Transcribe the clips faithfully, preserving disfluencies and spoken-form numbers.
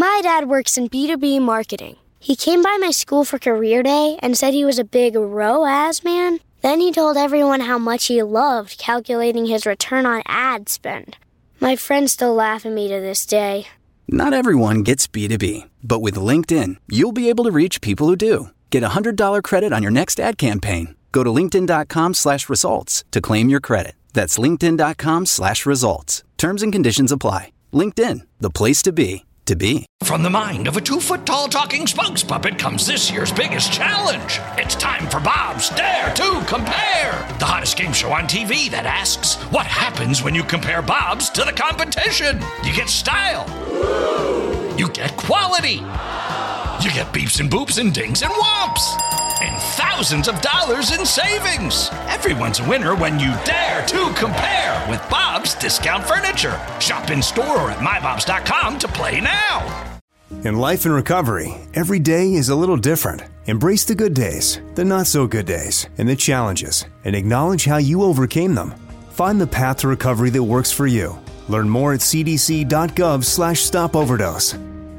My dad works in B two B marketing. He came by my school for career day and said he was a big R O A S man. Then he told everyone how much he loved calculating his return on ad spend. My friends still laugh at me to this day. Not everyone gets B two B, but with LinkedIn, you'll be able to reach people who do. Get a one hundred dollars credit on your next ad campaign. Go to linkedin.com slash results to claim your credit. That's linkedin.com slash results. Terms and conditions apply. LinkedIn, the place to be, to be. From the mind of a two-foot-tall talking spokes puppet comes this year's biggest challenge. It's time for Bob's Dare to Compare, the hottest game show on T V that asks, what happens when you compare Bob's to the competition? You get style. You get quality. You get beeps and boops and dings and whomps. And thousands of dollars in savings. Everyone's a winner when you dare to compare with Bob's Discount Furniture. Shop in store or at my bobs dot com to play now. In life and recovery, every day is a little different. Embrace the good days, the not so good days, and the challenges, and acknowledge how you overcame them. Find the path to recovery that works for you. Learn more at c d c dot gov slash stop overdose.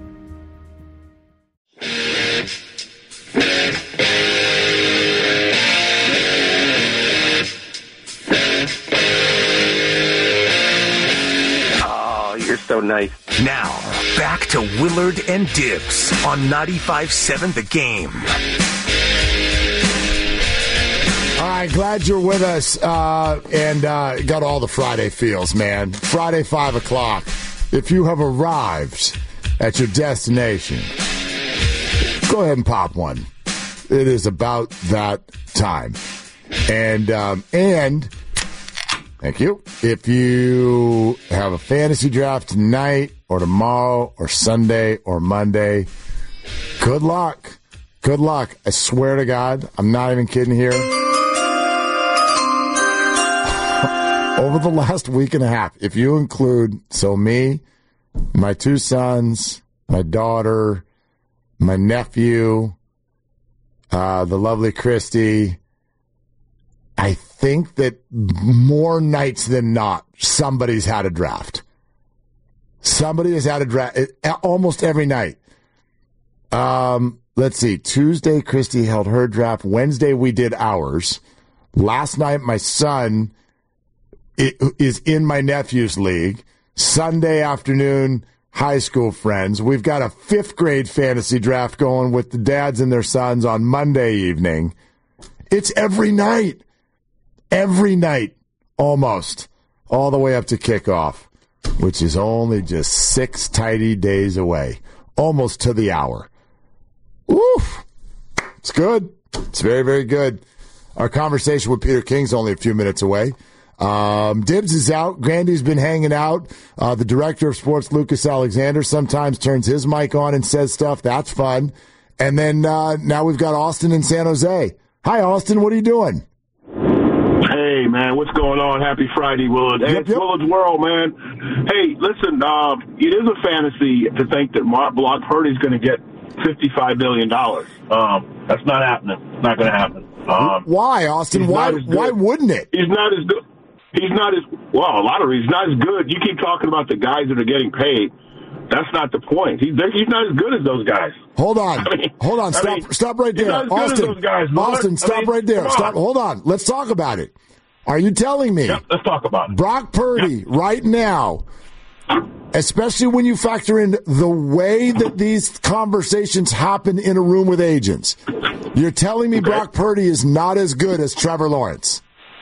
So nice. Now, back to Willard and Dibbs on ninety-five seven The Game. All right, glad you're with us uh, and uh, got all the Friday feels, man. Friday, five o'clock. If you have arrived at your destination, go ahead and pop one. It is about that time. And, um, and... Thank you. If you have a fantasy draft tonight or tomorrow or Sunday or Monday, good luck. Good luck. I swear to God, I'm not even kidding here. Over the last week and a half, if you include, so me, my two sons, my daughter, my nephew, uh, the lovely Christy, I think that more nights than not, somebody's had a draft. Somebody has had a draft almost every night. Um, let's see. Tuesday, Christy held her draft. Wednesday, we did ours. Last night, my son is in my nephew's league. Sunday afternoon, high school friends. We've got a fifth grade fantasy draft going with the dads and their sons on Monday evening. It's every night. Every night, almost, all the way up to kickoff, which is only just six tidy days away, almost to the hour. Oof. It's good. It's very, very good. Our conversation with Peter King's only a few minutes away. Um, Dibbs is out. Grandy's been hanging out. Uh, the director of sports, Lucas Alexander, sometimes turns his mic on and says stuff. That's fun. And then uh, now we've got Austin in San Jose. Hi, Austin. What are you doing? Hey, man, what's going on? Happy Friday, Willard. Hey, yep, it's yep. Willard's World, man. Hey, listen, uh, it is a fantasy to think that Mark Brock Purdy's going to get fifty-five million dollars. Um, that's not happening. It's not going to happen. Um, why, Austin? Why Why wouldn't it? He's not as good. He's not as, well, a lot of reasons. Not as good. You keep talking about the guys that are getting paid. That's not the point. He's, he's not as good as those guys. Hold on. I mean, hold on. Stop I mean, Stop right there. He's not as Austin, good as those guys, Austin, stop I mean, right there. Stop. Hold on. Let's talk about it. Are you telling me? Yep, let's talk about it. Brock Purdy, yep. right now, especially when you factor in the way that these conversations happen in a room with agents, you're telling me okay. Brock Purdy is not as good as Trevor Lawrence?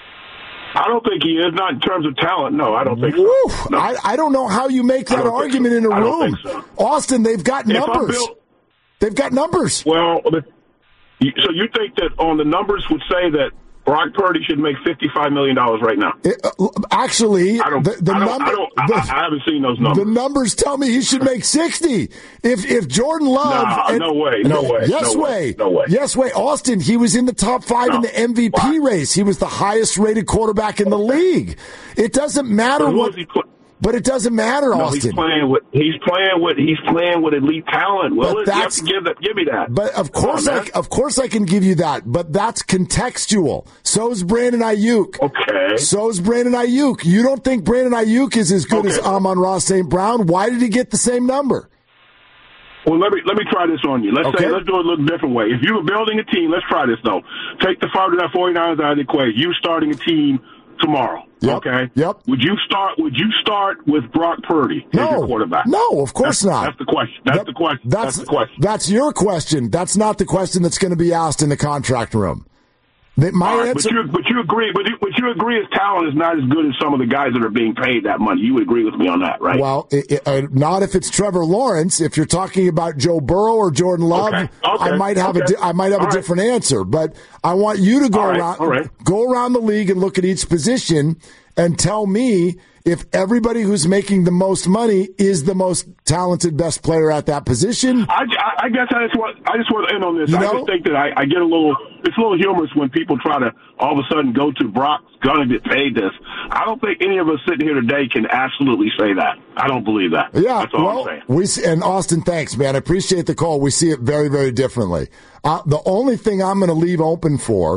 I don't think he is, not in terms of talent. No, I don't think Woo. so. No. I, I don't know how you make that argument so. in a I don't room. think so. Austin, they've got If numbers. Built, they've got numbers. Well, the, so you think that on the numbers would say that Brock Purdy should make fifty-five million dollars right now? It, uh, actually, I don't, the, the I, don't, number, I, don't, I, the, I haven't seen those numbers. The numbers tell me he should make sixty. If if Jordan Love... Nah, and, no way, no way. Yes no way. way. No way. Yes way. Austin, he was in the top five no. in the M V P Why? race. He was the highest rated quarterback in the league. It doesn't matter so what... But it doesn't matter, no, Austin. He's playing with he's playing with he's playing with elite talent. Well, but that's, you have to give that. Give me that. But of course, on, I of course I can give you that. But that's contextual. So's Brandon Ayuk. Okay. So's Brandon Ayuk. You don't think Brandon Ayuk is as good okay. as Amon-Ra Saint Brown? Why did he get the same number? Well, let me let me try this on you. Let's Okay. say let's do it a little different way. If you were building a team, let's try this though. Take the forty-niners out of the equation. You starting a team tomorrow. Yep. Okay. Yep. Would you start? Would you start with Brock Purdy as No, your quarterback? no, of course that's, not. That's the question. That's That- the question. That's, That's the question. That's your question. That's not the question that's going to be asked in the contract room. The- my All right, answer. but you but you agree, but you, but you agree his talent is not as good as some of the guys that are being paid that money. You would agree with me on that, right? Well, it, it, uh, not if it's Trevor Lawrence. If you're talking about Joe Burrow or Jordan Love, Okay, okay, I might have okay. a di- I might have All a right. different answer. But I want you to go All right, around all right. go around the league and look at each position and tell me if everybody who's making the most money is the most talented, best player at that position. I, I, I guess I just want I just want to end on this. You I know? just think that I, I get a little it's a little humorous when people try to all of a sudden go to Brock's gonna get paid this. I don't think any of us sitting here today can absolutely say that. I don't believe that. Yeah, That's all well, I'm saying. we see, and Austin, thanks, man. I appreciate the call. We see it very, very differently. Uh, the only thing I'm going to leave open for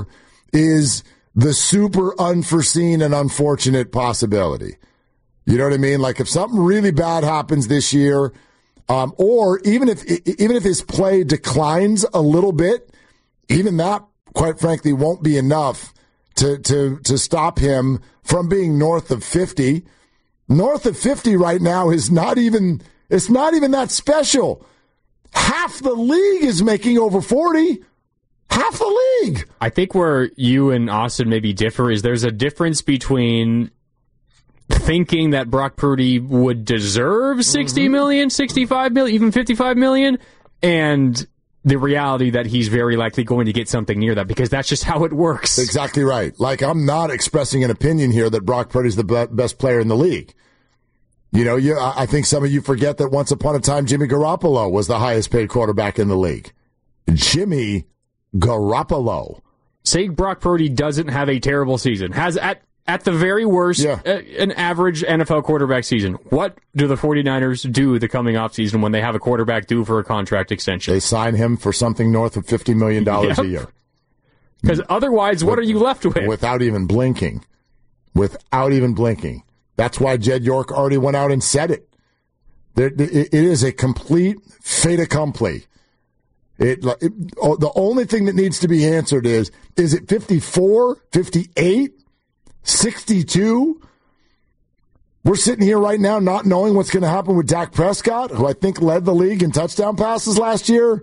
is the super unforeseen and unfortunate possibility. You know what I mean? Like if something really bad happens this year, um, or even if even if his play declines a little bit, even that, quite frankly, won't be enough to to to stop him from being north of fifty. North of fifty right now is not even it's not even that special. Half the league is making over forty. Half the league. I think where you and Austin maybe differ is there's a difference between thinking that Brock Purdy would deserve sixty million, sixty-five million, even fifty-five million, and the reality that he's very likely going to get something near that, because that's just how it works. Exactly right. Like, I'm not expressing an opinion here that Brock Purdy's the be- best player in the league. You know, you, I think some of you forget that once upon a time Jimmy Garoppolo was the highest paid quarterback in the league. Jimmy Garoppolo. Say Brock Purdy doesn't have a terrible season, has at At the very worst, Yeah. uh, an average N F L quarterback season. What do the 49ers do the coming offseason when they have a quarterback due for a contract extension? They sign him for something north of fifty million dollars Yep. a year. Because otherwise, what are you left with? Without even blinking. Without even blinking. That's why Jed York already went out and said it. There, it, it is a complete fait accompli. It, it, oh, the only thing that needs to be answered is, is it fifty-four, fifty-eight? sixty-two. We're sitting here right now not knowing what's going to happen with Dak Prescott, who I think led the league in touchdown passes last year.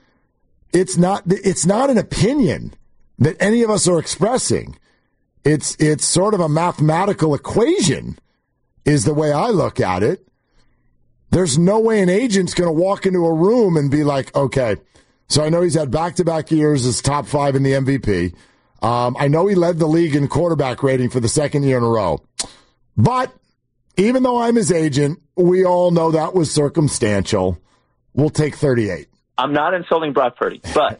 It's not it's not an opinion that any of us are expressing. It's it's sort of a mathematical equation is the way I look at it. There's no way an agent's going to walk into a room and be like, okay, so I know he's had back-to-back years as top five in the M V P. Um, I know he led the league in quarterback rating for the second year in a row. But even though I'm his agent, we all know that was circumstantial. We'll take thirty-eight. I'm not insulting Brock Purdy, but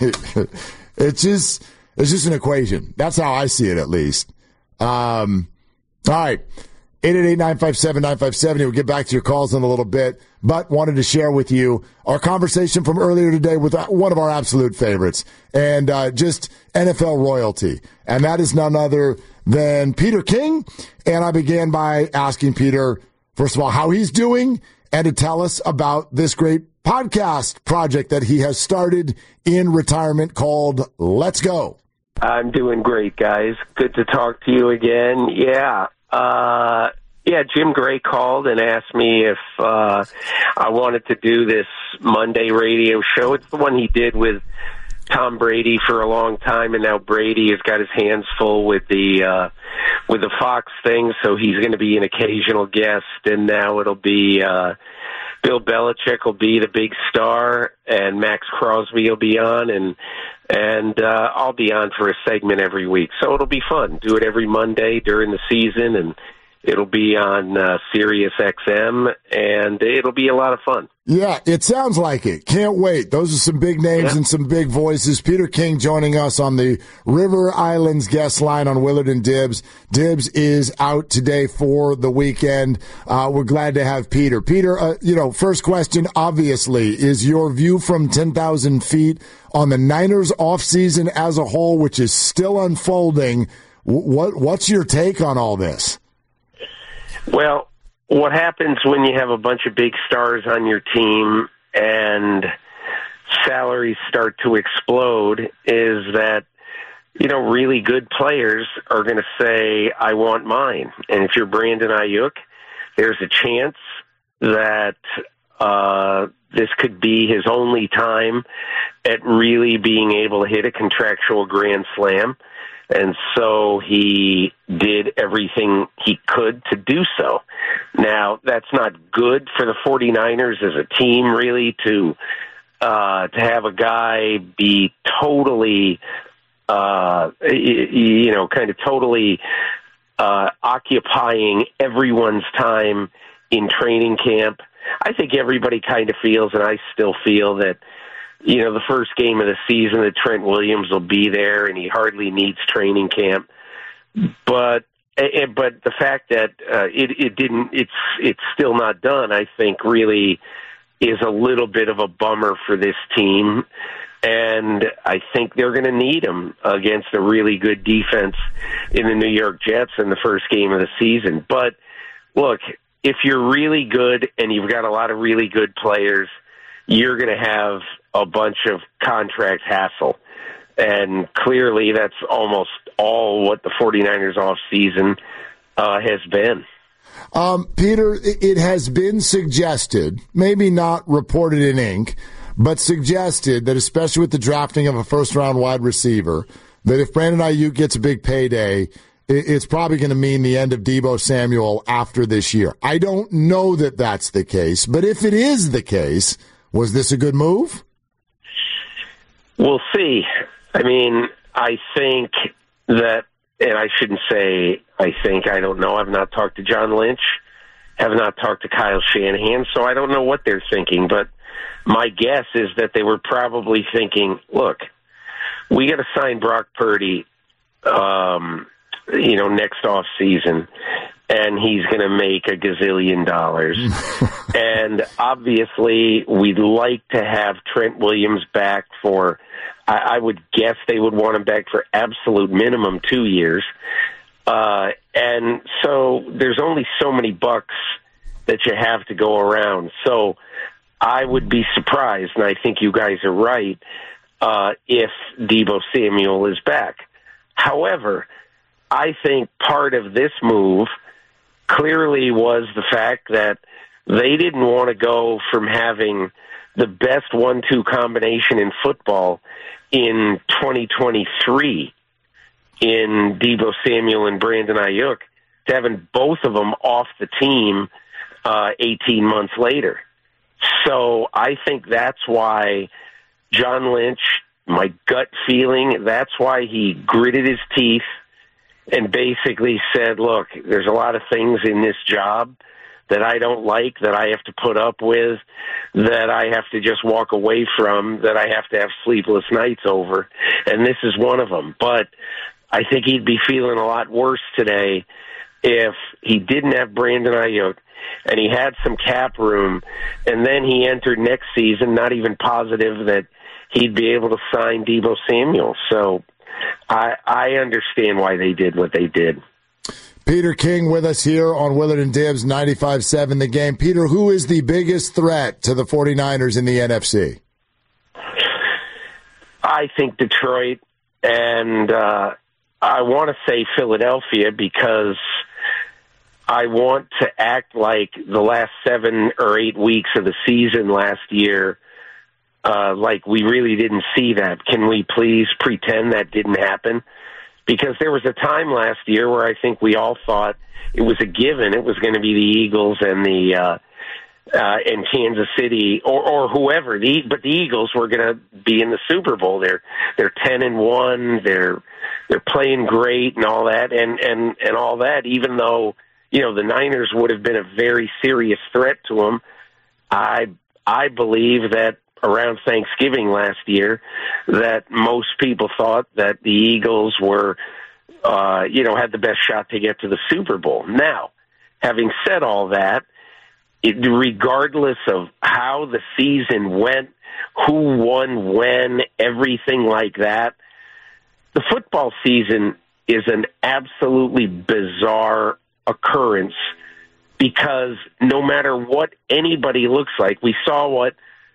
it's just it's just an equation. That's how I see it, at least. Um, all right. eight eight eight, nine five seven, nine five seven zero. We'll get back to your calls in a little bit, but wanted to share with you our conversation from earlier today with one of our absolute favorites and uh, just N F L royalty. And that is none other than Peter King. And I began by asking Peter, first of all, how he's doing and to tell us about this great podcast project that he has started in retirement called Let's Go. I'm doing great, guys. Good to talk to you again. Yeah. Uh, yeah, Jim Gray called and asked me if uh, I wanted to do this Monday radio show. It's the one he did with Tom Brady for a long time, and now Brady has got his hands full with the uh, with the Fox thing, so he's going to be an occasional guest, and now it'll be uh, Bill Belichick will be the big star, and Max Crosby will be on, and and uh, I'll be on for a segment every week. So it'll be fun. Do it every Monday during the season, and it'll be on uh, Sirius X M, and it'll be a lot of fun. Yeah, it sounds like it. Can't wait. Those are some big names Yeah. and some big voices. Peter King joining us on the River Islands guest line on Willard and Dibbs. Dibbs is out today for the weekend. Uh, we're glad to have Peter. Peter, uh, you know, first question, obviously, is your view from ten thousand feet on the Niners offseason as a whole, which is still unfolding. What What's your take on all this? Well, what happens when you have a bunch of big stars on your team and and salaries start to explode is that, you know, really good players are going to say, I want mine. And if you're Brandon Ayuk, there's a chance that uh, this could be his only time at really being able to hit a contractual grand slam. And so he did everything he could to do so. Now, that's not good for the 49ers as a team, really, to uh, to have a guy be totally, uh, you know, kind of totally uh, occupying everyone's time in training camp. I think everybody kind of feels, and I still feel, that, you know, the first game of the season that Trent Williams will be there and he hardly needs training camp. But but the fact that uh, it, it didn't, it's it's still not done, I think really is a little bit of a bummer for this team. And I think they're going to need him against a really good defense in the New York Jets in the first game of the season. But look, if you're really good and you've got a lot of really good players, you're going to have a bunch of contract hassle. And clearly that's almost all what the 49ers offseason uh, has been. Um, Peter, it has been suggested, maybe not reported in ink, but suggested that especially with the drafting of a first-round wide receiver, that if Brandon Ayuk gets a big payday, it's probably going to mean the end of Deebo Samuel after this year. I don't know that that's the case, but if it is the case, was this a good move? We'll see. I mean, I think that, and I shouldn't say I think, I don't know. I've not talked to John Lynch, have not talked to Kyle Shanahan, so I don't know what they're thinking, but my guess is that they were probably thinking, look, we got to sign Brock Purdy, um, you know, next off season, and he's going to make a gazillion dollars. And obviously, we'd like to have Trent Williams back for, I, I would guess they would want him back for absolute minimum two years. Uh, and so there's only so many bucks that you have to go around. So I would be surprised, and I think you guys are right, uh, if Deebo Samuel is back. However, I think part of this move clearly was the fact that they didn't want to go from having the best one two combination in football in twenty twenty-three in Deebo Samuel and Brandon Ayuk to having both of them off the team uh, eighteen months later. So I think that's why John Lynch, my gut feeling, that's why he gritted his teeth and basically said, look, there's a lot of things in this job that I don't like, that I have to put up with, that I have to just walk away from, that I have to have sleepless nights over, and this is one of them. But I think he'd be feeling a lot worse today if he didn't have Brandon Ayuk and he had some cap room, and then he entered next season not even positive that he'd be able to sign Deebo Samuel. So I, I understand why they did what they did. Peter King with us here on Willard and Dibbs, ninety-five seven The Game. Peter, who is the biggest threat to the 49ers in the N F C? I think Detroit, and uh, I want to say Philadelphia because I want to act like the last seven or eight weeks of the season last year, uh, like we really didn't see that. Can we please pretend that didn't happen? Because there was a time last year where I think we all thought it was a given. It was going to be the Eagles and the uh, uh, and Kansas City or, or whoever. The but the Eagles were going to be in the Super Bowl. They're they're ten and one. They're they're playing great and all that and, and, and all that. Even though you know the Niners would have been a very serious threat to them, I I believe that around Thanksgiving last year that most people thought that the Eagles were, uh, you know, had the best shot to get to the Super Bowl. Now, having said all that, it, regardless of how the season went, who won when, everything like that, the football season is an absolutely bizarre occurrence because no matter what anybody looks like, we saw what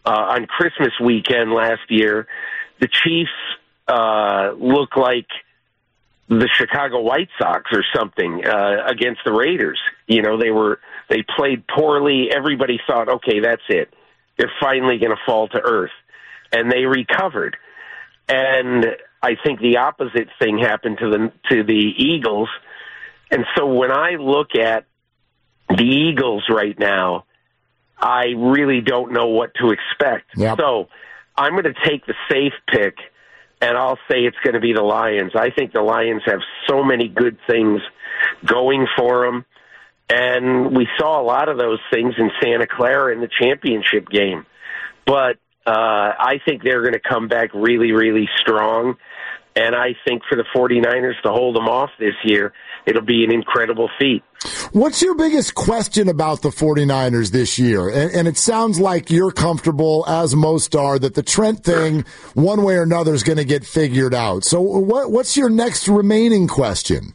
uh, on Christmas weekend last year, the Chiefs uh, looked like the Chicago White Sox or something uh, against the Raiders. You know, they were they played poorly. Everybody thought, okay, that's it. They're finally going to fall to earth. And they recovered. And I think the opposite thing happened to the to the Eagles. And so when I look at the Eagles right now, I really don't know what to expect. Yep. So I'm going to take the safe pick, and I'll say it's going to be the Lions. I think the Lions have so many good things going for them, and we saw a lot of those things in Santa Clara in the championship game. But uh, I think they're going to come back really, really strong, and I think for the 49ers to hold them off this year, it'll be an incredible feat. What's your biggest question about the 49ers this year? And, and it sounds like you're comfortable, as most are, that the Trent thing, one way or another, is going to get figured out. So what, what's your next remaining question?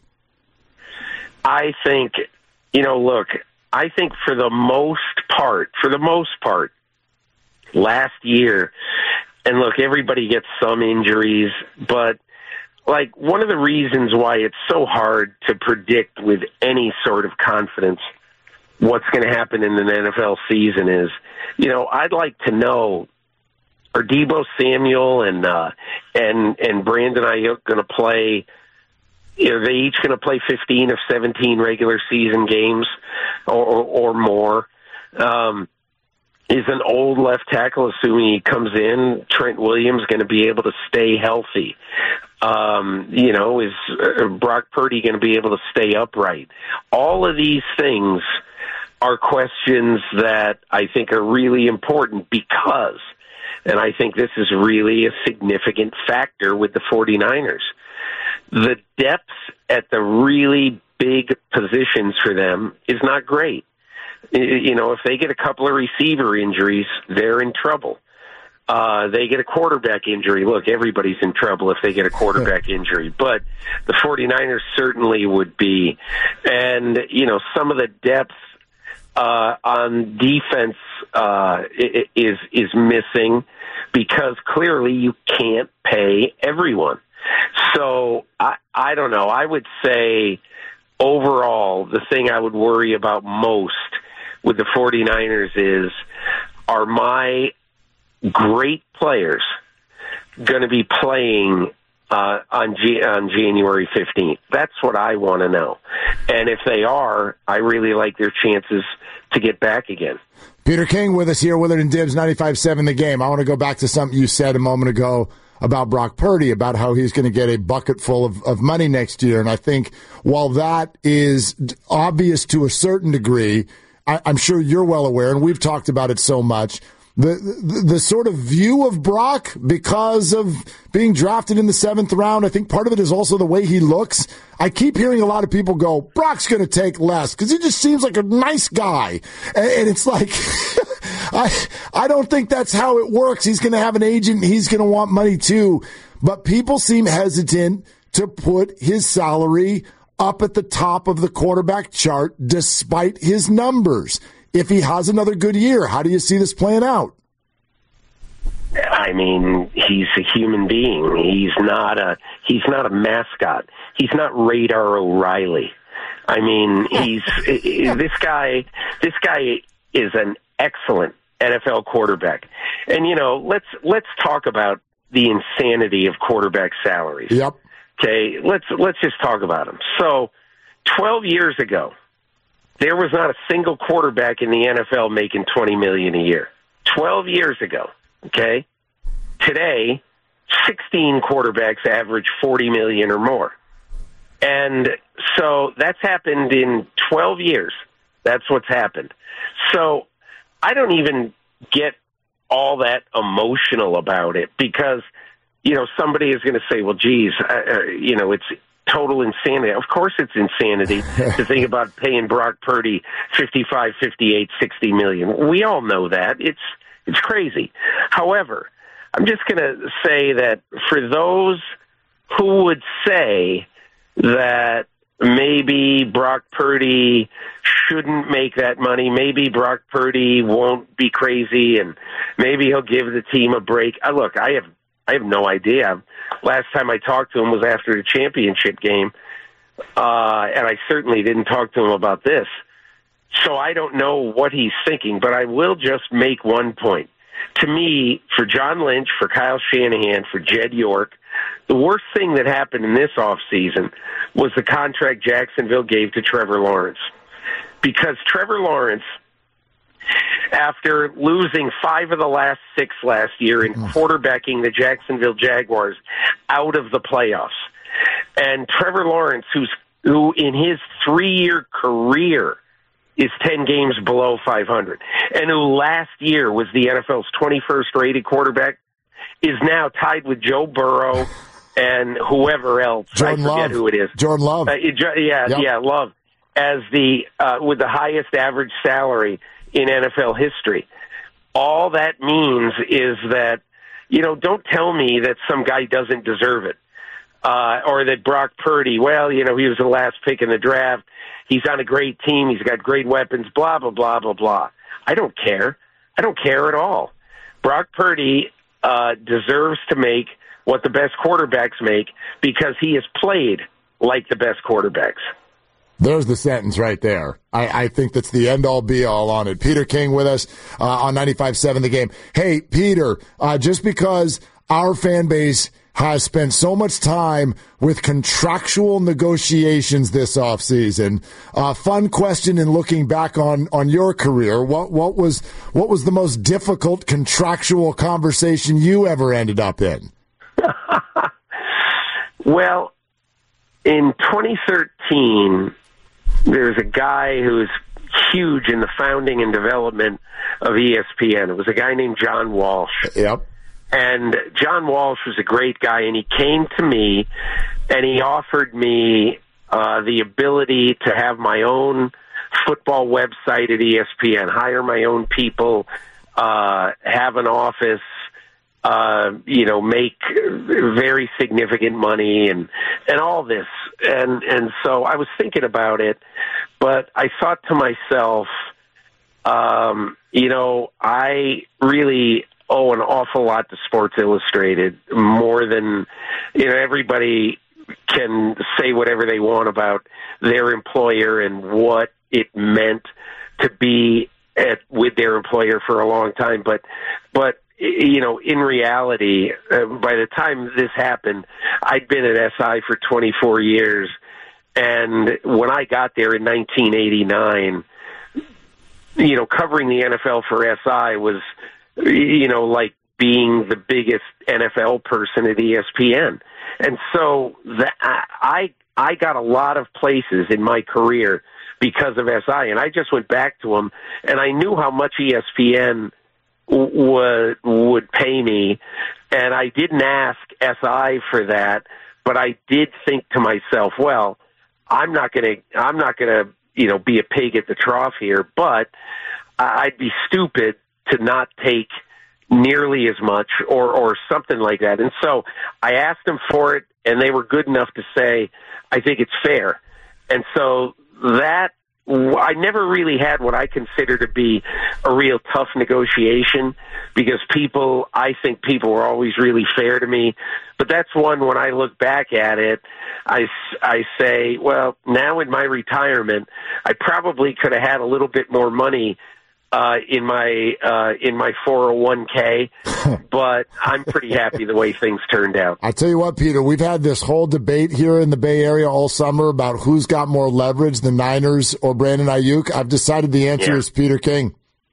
I think, you know, look, I think for the most part, for the most part, last year, and look, everybody gets some injuries, but like, one of the reasons why it's so hard to predict with any sort of confidence what's going to happen in an N F L season is, you know, I'd like to know, are Deebo Samuel and uh, and and Brandon Ayuk going to play? Are they each going to play fifteen of seventeen regular season games or, or, or more? Um, is an old left tackle, assuming he comes in, Trent Williams, going to be able to stay healthy? Um, you know, is uh, Brock Purdy going to be able to stay upright? All of these things are questions that I think are really important because, and I think this is really a significant factor with the 49ers, the depth at the really big positions for them is not great. You know, if they get a couple of receiver injuries, they're in trouble. Uh, they get a quarterback injury. Look, everybody's in trouble if they get a quarterback injury, but the 49ers certainly would be. And, you know, some of the depth uh, on defense uh, is is missing because clearly you can't pay everyone. So I, I don't know. I would say overall the thing I would worry about most with the 49ers is, are my great players going to be playing uh, on G- on January fifteenth? That's what I want to know. And if they are, I really like their chances to get back again. Peter King with us here, Willard and Dibs, ninety-five point seven The Game. I want to go back to something you said a moment ago about Brock Purdy, about how he's going to get a bucket full of, of money next year. And I think while that is obvious to a certain degree, I, I'm sure you're well aware, and we've talked about it so much, The, the the sort of view of Brock because of being drafted in the seventh round, I think part of it is also the way he looks. I keep hearing a lot of people go, Brock's going to take less because he just seems like a nice guy. And, and it's like, I I don't think that's how it works. He's going to have an agent. He's going to want money too. But people seem hesitant to put his salary up at the top of the quarterback chart despite his numbers. If he has another good year, how do you see this playing out? I mean, he's a human being. He's not a he's not a mascot. He's not Radar O'Reilly. I mean, he's this guy. This guy is an excellent N F L quarterback. And you know, let's let's talk about the insanity of quarterback salaries. Yep. Okay, let's let's just talk about them. So, twelve years ago, there was not a single quarterback in the N F L making twenty million dollars a year. Twelve years ago, okay? Today, sixteen quarterbacks average forty million dollars or more. And so that's happened in twelve years. That's what's happened. So I don't even get all that emotional about it because, you know, somebody is going to say, well, geez, uh, you know, it's total insanity. Of course it's insanity to think about paying Brock Purdy fifty-five, fifty-eight, sixty million. We all know that. It's it's crazy. However, I'm just going to say that for those who would say that maybe Brock Purdy shouldn't make that money. Maybe Brock Purdy won't be crazy, and maybe he'll give the team a break. Uh, look, I have I have no idea. Last time I talked to him was after the championship game, uh, and I certainly didn't talk to him about this. So I don't know what he's thinking, but I will just make one point. To me, for John Lynch, for Kyle Shanahan, for Jed York, the worst thing that happened in this offseason was the contract Jacksonville gave to Trevor Lawrence. Because Trevor Lawrence, after losing five of the last six last year in quarterbacking the Jacksonville Jaguars out of the playoffs, and Trevor Lawrence, who's who in his three-year career is ten games below five hundred, and who last year was the N F L's twenty-first rated quarterback, is now tied with Joe Burrow and whoever else. Jordan I forget Love. who it is. Jordan Love. Uh, yeah, Yep. yeah, Love. As the uh, with the highest average salary in N F L history. All that means is that, you know, don't tell me that some guy doesn't deserve it. Uh, or that Brock Purdy, well, you know, he was the last pick in the draft. He's on a great team. He's got great weapons, blah, blah, blah, blah, blah. I don't care. I don't care at all. Brock Purdy uh, deserves to make what the best quarterbacks make because he has played like the best quarterbacks. There's the sentence right there. I, I think that's the end-all, be-all on it. Peter King with us uh, on ninety-five point seven The Game. Hey, Peter, uh, just because our fan base has spent so much time with contractual negotiations this offseason, uh, fun question in looking back on, on your career. What what was what was the most difficult contractual conversation you ever ended up in? Well, in twenty thirteen, there's a guy who's huge in the founding and development of E S P N. It was a guy named John Walsh. Yep. And John Walsh was a great guy, and he came to me, and he offered me uh, the ability to have my own football website at E S P N, hire my own people, uh, have an office, uh, you know, make very significant money, and and all this. And and so I was thinking about it, but I thought to myself, um, you know, I really owe an awful lot to Sports Illustrated, more than, you know, everybody can say whatever they want about their employer and what it meant to be at, with their employer for a long time. But, but you know, in reality, uh, by the time this happened, I'd been at S I for twenty-four years. And when I got there in nineteen eighty-nine, you know, covering the N F L for S I was, you know, like being the biggest N F L person at E S P N. And so that I I got a lot of places in my career because of S I, and I just went back to them, and I knew how much E S P N would would pay me, and I didn't ask S I for that, but I did think to myself, well, I'm not going to I'm not going to, you know, be a pig at the trough here, but I'd be stupid to not take nearly as much or, or something like that. And so I asked them for it, and they were good enough to say, I think it's fair. And so that, I never really had what I consider to be a real tough negotiation, because people, I think people were always really fair to me. But that's one, when I look back at it, I, I say, well, now in my retirement, I probably could have had a little bit more money Uh, in my uh, in my four oh one k, but I'm pretty happy the way things turned out. I tell you what, Peter, we've had this whole debate here in the Bay Area all summer about who's got more leverage, the Niners or Brandon Ayuk. I've decided the answer Yeah. is Peter King.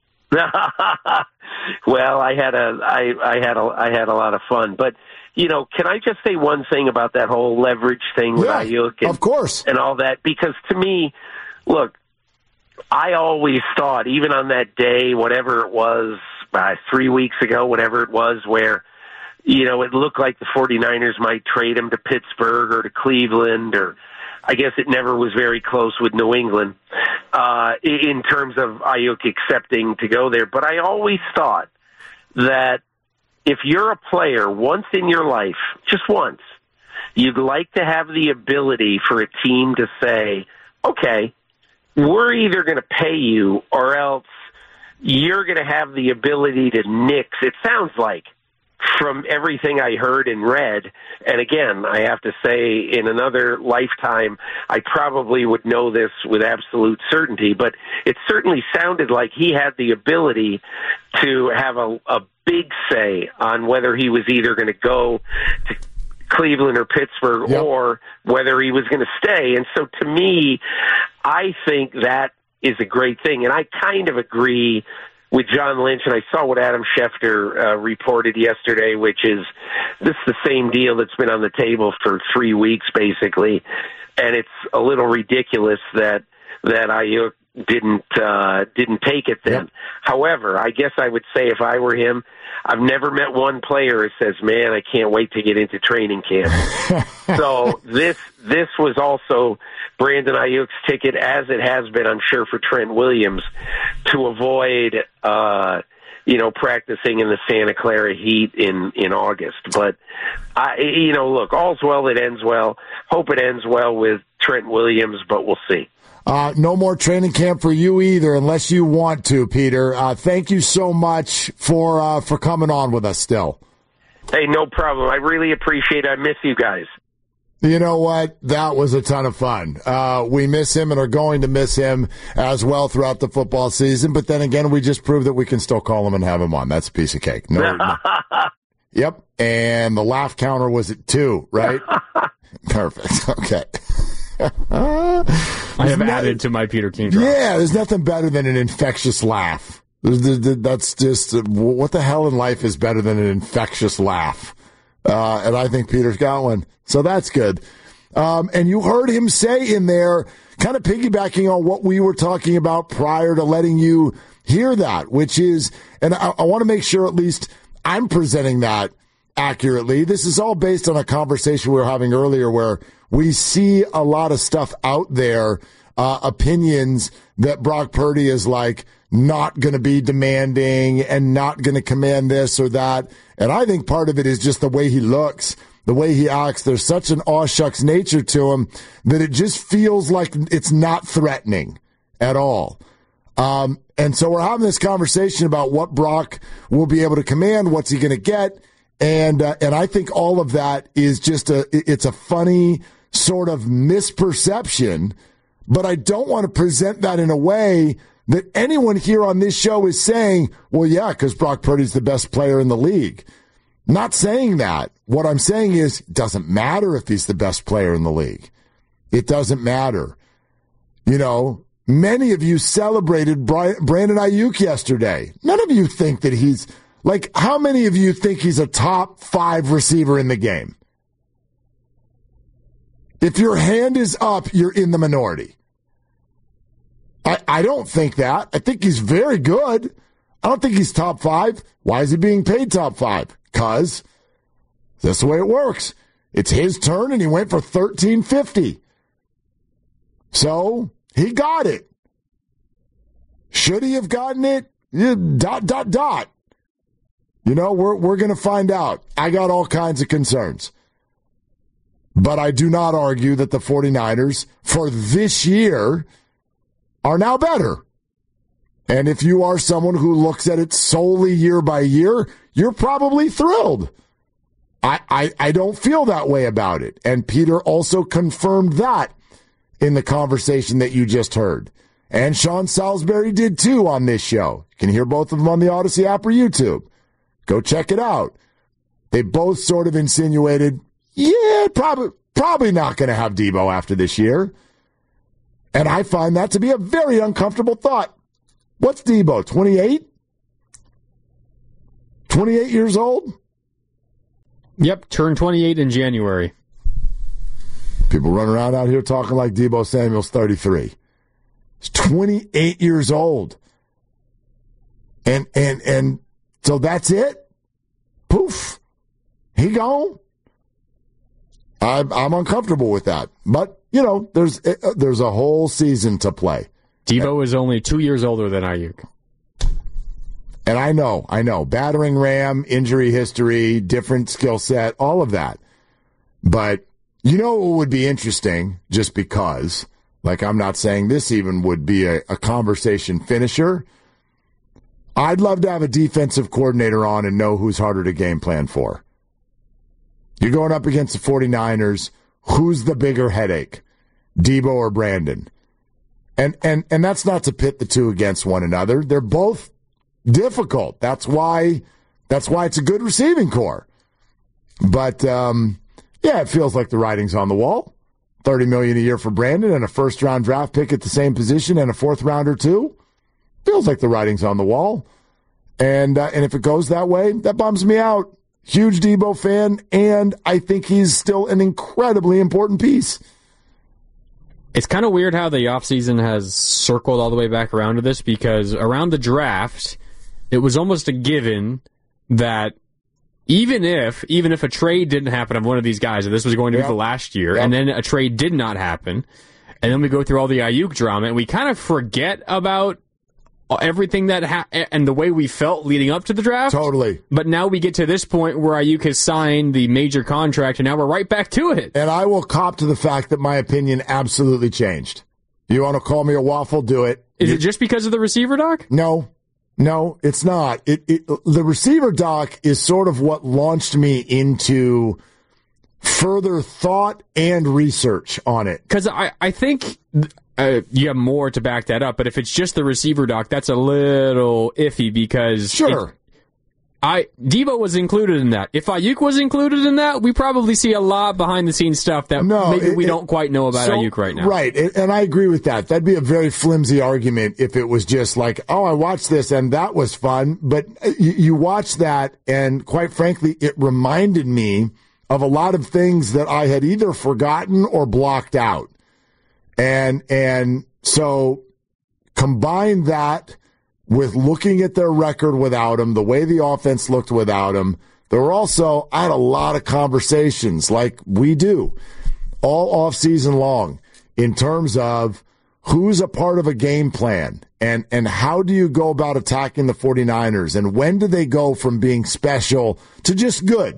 Well, I had a I, I had a I had a lot of fun, but you know, can I just say one thing about that whole leverage thing with Yeah, Ayuk and, of course, and all that? Because to me, look, I always thought, even on that day, whatever it was, uh, three weeks ago, whatever it was, where, you know, it looked like the 49ers might trade him to Pittsburgh or to Cleveland, or I guess it never was very close with New England uh, in terms of Ayuk accepting to go there. But I always thought that if you're a player once in your life, just once, you'd like to have the ability for a team to say, okay, we're either going to pay you or else you're going to have the ability to nix. It sounds like, from everything I heard and read, and again, I have to say, in another lifetime, I probably would know this with absolute certainty, but it certainly sounded like he had the ability to have a, a big say on whether he was either going to go to Cleveland or Pittsburgh, yep, or whether he was going to stay. And so to me, I think that is a great thing. And I kind of agree with John Lynch, and I saw what Adam Schefter uh, reported yesterday, which is this is the same deal that's been on the table for three weeks, basically. And it's a little ridiculous that that Ayuk didn't uh, didn't take it then. Yep. However, I guess I would say if I were him, I've never met one player who says, man, I can't wait to get into training camp. So this this was also Brandon Ayuk's ticket, as it has been, I'm sure, for Trent Williams, to avoid, uh, you know, practicing in the Santa Clara heat in, in August. But, I, you know, look, all's well that ends well. Hope it ends well with Trent Williams, but we'll see. Uh, no more training camp for you either, unless you want to, Peter. Uh, thank you so much for uh, for coming on with us still. Hey, no problem. I really appreciate it. I miss you guys. You know what? That was a ton of fun. Uh, we miss him and are going to miss him as well throughout the football season. But then again, we just proved that we can still call him and have him on. That's a piece of cake. No, no. Yep. And the laugh counter was at two, right? Perfect. Okay. I have not, added to my Peter King drop. Yeah, there's nothing better than an infectious laugh. That's just, what the hell in life is better than an infectious laugh? Uh, and I think Peter's got one. So that's good. Um, and you heard him say in there, kind of piggybacking on what we were talking about prior to letting you hear that, which is, and I, I want to make sure at least I'm presenting that accurately. This is all based on a conversation we were having earlier where we see a lot of stuff out there, uh, opinions that Brock Purdy is like not going to be demanding and not going to command this or that. And I think part of it is just the way he looks, the way he acts. There's such an aw shucks nature to him that it just feels like it's not threatening at all. Um, and so we're having this conversation about what Brock will be able to command, what's he going to get. And, uh, and I think all of that is just a, it's a funny sort of misperception, but I don't want to present that in a way that anyone here on this show is saying, well, yeah, because Brock Purdy's the best player in the league. Not saying that. What I'm saying is it doesn't matter if he's the best player in the league. It doesn't matter. You know, many of you celebrated Brandon Ayuk yesterday. None of you think that he's, like, how many of you think he's a top five receiver in the game? If your hand is up, you're in the minority. I, I don't think that. I think he's very good. I don't think he's top five. Why is he being paid top five? Because that's the way it works. It's his turn, and he went for thirteen fifty. So he got it. Should he have gotten it? Yeah, dot, dot, dot. You know, we're we're going to find out. I got all kinds of concerns. But I do not argue that the 49ers, for this year, are now better. And if you are someone who looks at it solely year by year, you're probably thrilled. I, I, I don't feel that way about it. And Peter also confirmed that in the conversation that you just heard. And Sean Salisbury did too on this show. You can hear both of them on the Odyssey app or YouTube. Go check it out. They both sort of insinuated, yeah, probably, probably not going to have Debo after this year. And I find that to be a very uncomfortable thought. What's Debo, twenty-eight? twenty-eight years old? Yep, turned twenty-eight in January. People run around out here talking like Debo Samuel's thirty-three. He's twenty-eight years old. And and and so that's it? Poof. He gone. I'm, I'm uncomfortable with that. But, you know, there's uh, there's a whole season to play. Debo is only two years older than Ayuk. And I know, I know. Battering ram, injury history, different skill set, all of that. But You know what would be interesting, just because, like I'm not saying this even would be a, a conversation finisher. I'd love to have a defensive coordinator on and know who's harder to game plan for. You're going up against the 49ers. Who's the bigger headache, Debo or Brandon? And and and that's not to pit the two against one another. They're both difficult. That's why that's why it's a good receiving core. But um, yeah, it feels like the writing's on the wall. thirty million dollars a year for Brandon and a first round draft pick at the same position and a fourth rounder too. Feels like the writing's on the wall. And uh, and if it goes that way, that bums me out. Huge Debo fan, and I think he's still an incredibly important piece. It's kind of weird how the offseason has circled all the way back around to this, because around the draft, it was almost a given that even if even if a trade didn't happen of one of these guys, and this was going to yep. be the last year, yep. and then a trade did not happen, and then we go through all the Ayuk drama, and we kind of forget about everything that ha- and the way we felt leading up to the draft. Totally. But now we get to this point where Ayuk has signed the major contract, and now we're right back to it. And I will cop to the fact that my opinion absolutely changed. You want to call me a waffle? Do it. Is you- it just because of the receiver, Doc? No. No, it's not. It, it the receiver doc is sort of what launched me into further thought and research on it. Because I, I think... Uh, you have more to back that up, but if it's just the receiver doc, that's a little iffy because sure, it, I Debo was included in that. If Ayuk was included in that, we probably see a lot behind the scenes stuff that no, maybe it, we it, don't quite know about so, Ayuk right now. Right, and I agree with that. That'd be a very flimsy argument if it was just like, oh, I watched this and that was fun. But you, you watch that, and quite frankly, it reminded me of a lot of things that I had either forgotten or blocked out. And and so combine that with looking at their record without him, the way the offense looked without him. There were also, I had a lot of conversations like we do all offseason long in terms of who's a part of a game plan and, and how do you go about attacking the 49ers and when do they go from being special to just good?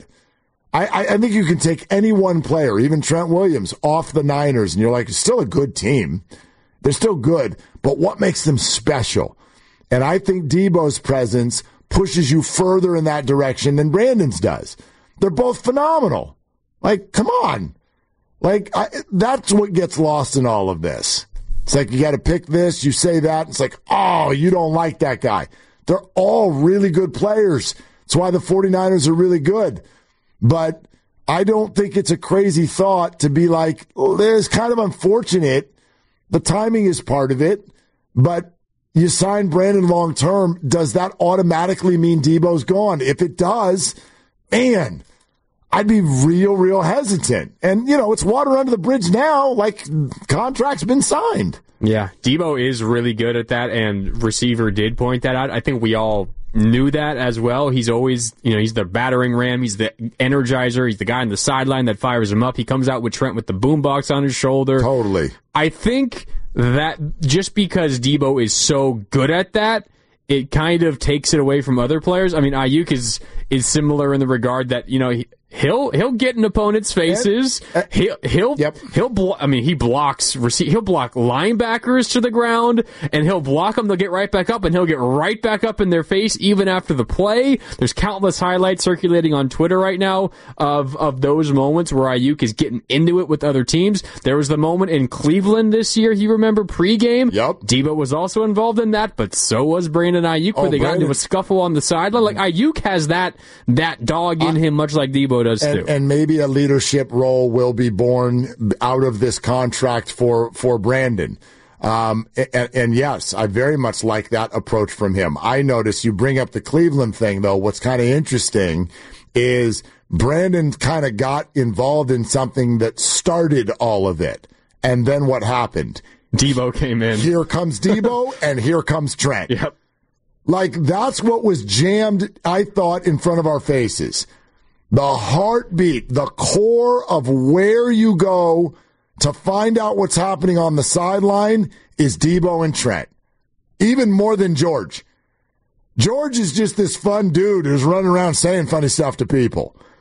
I, I think you can take any one player, even Trent Williams, off the Niners, and you're like, it's still a good team. They're still good, but what makes them special? And I think Debo's presence pushes you further in that direction than Brandon's does. They're both phenomenal. Like, come on. Like, I, that's what gets lost in all of this. It's like, you got to pick this, you say that, it's like, oh, you don't like that guy. They're all really good players. That's why the 49ers are really good. But I don't think it's a crazy thought to be like, oh, it's kind of unfortunate. The timing is part of it, but you sign Brandon long term. Does that automatically mean Debo's gone? If it does, man, I'd be real, real hesitant. And, you know, it's water under the bridge now, like contract's been signed. Yeah, Debo is really good at that, and receiver did point that out. I think we all knew that as well. He's always, you know, he's the battering ram. He's the energizer. He's the guy on the sideline that fires him up. He comes out with Trent with the boombox on his shoulder. Totally. I think that just because Debo is so good at that, it kind of takes it away from other players. I mean, Ayuk is is similar in the regard that, you know, he, He'll he'll get in opponents' faces. And, uh, he'll he'll yep. he'll blo- I mean he blocks receive he'll block linebackers to the ground, and he'll block them. They'll get right back up, and he'll get right back up in their face even after the play. There's countless highlights circulating on Twitter right now of of those moments where Ayuk is getting into it with other teams. There was the moment in Cleveland this year. You remember pregame? Yep. Debo was also involved in that, but so was Brandon Ayuk, where oh, they got Brandon. into a scuffle on the sideline. Like Ayuk has that that dog in him, much like Debo does and, too. And maybe a leadership role will be born out of this contract for, for Brandon. Um, and, and yes, I very much like that approach from him. I notice you bring up the Cleveland thing, though. What's kind of interesting is Brandon kind of got involved in something that started all of it. And then what happened? Debo came in. Here comes Debo, and here comes Trent. Yep. Like, that's what was jammed, I thought, in front of our faces. The heartbeat, the core of where you go to find out what's happening on the sideline is Debo and Trent. Even more than George. George is just this fun dude who's running around saying funny stuff to people.